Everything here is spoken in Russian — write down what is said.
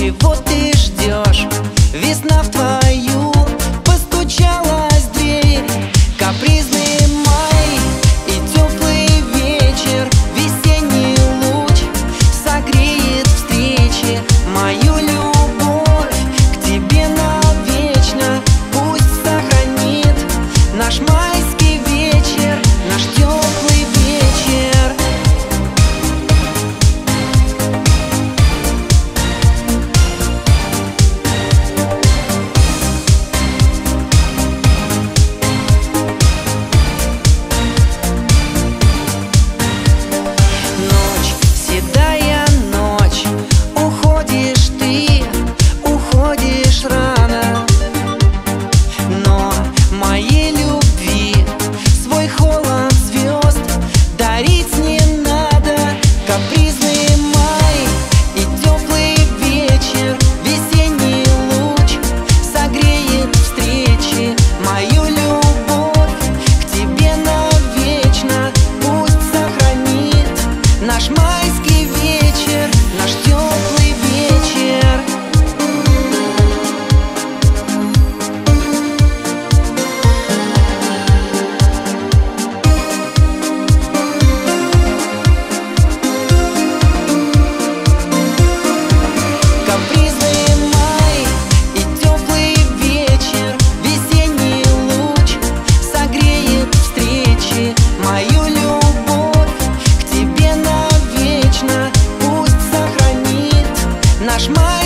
Чего ты ждешь? Весна в твою постучалась в дверь. Капризный май и теплый вечер, весенний луч согреет встречи. Мою любовь к тебе навечно пусть сохранит наш майский вечер, наш теплый вечер. Ночь, седая ночь, уходишь ты, уходишь рано. Но моей любви свой холод звезд дарить не надо. Капризный май и теплый вечер, весенний луч согреет встречи. Мою любовь к тебе навечно пусть сохранит наш майский вечер, наш теплый вечер. Капризный май и теплый вечер, весенний луч согреет встречи. Мою любовь к тебе навечно пусть сохранит наш май.